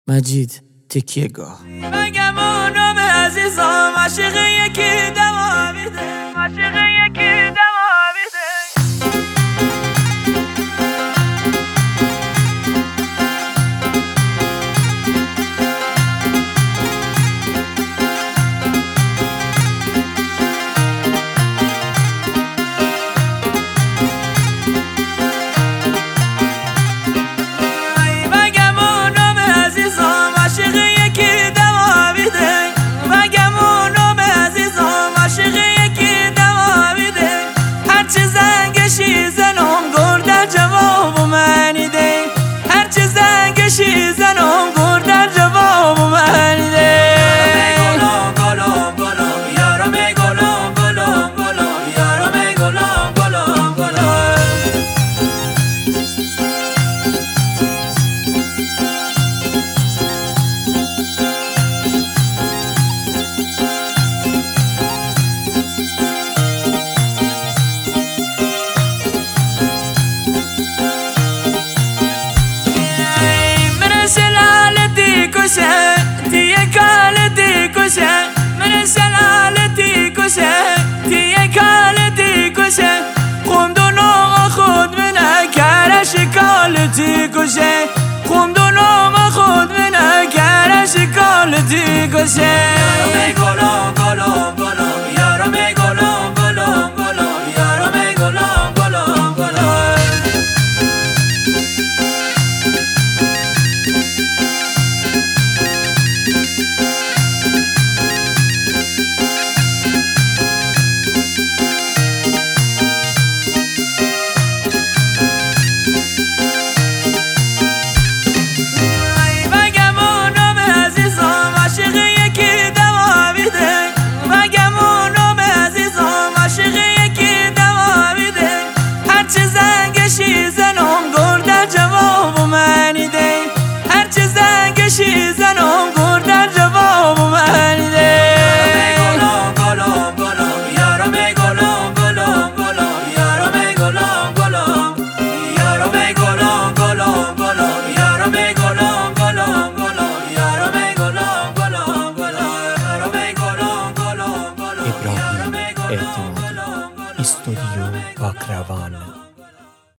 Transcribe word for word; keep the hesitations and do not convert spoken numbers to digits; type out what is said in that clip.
مجید تکیهگاه. مگم اونم عزیزم عاشق یکی دوامیده، عاشق یکی دوامیده. زنم گور در جواب من ده. گلم گلم گلم یارم گلم گلم گلم یارم گلم گلم گلم. تیه کالتی کشه من سلالتی کشه تیه کالتی کشه خوندونم خود من کرش کالتی کشه خوندونم خود من کرش کالتی کشه.